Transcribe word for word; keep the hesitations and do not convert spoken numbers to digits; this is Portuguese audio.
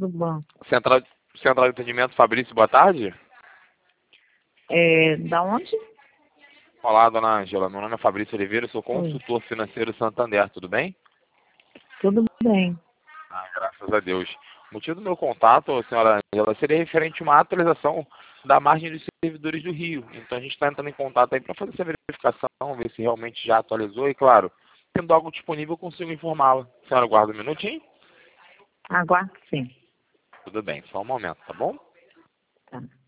do banco. Central, Central de Atendimento, Fabrício, boa tarde. É, da onde? Olá, dona Ângela. Meu nome é Fabrício Oliveira, eu sou Oi. consultor financeiro Santander, tudo bem? Tudo bem. Ah, graças a Deus. O motivo do meu contato, senhora Ângela, seria referente a uma atualização da margem dos servidores do Rio. Então a gente está entrando em contato aí para fazer essa verificação, ver se realmente já atualizou e, claro, tendo algo disponível, eu consigo informá-la. A senhora aguarda um minutinho? Aguardo sim. Tudo bem, só um momento, tá bom? Tá.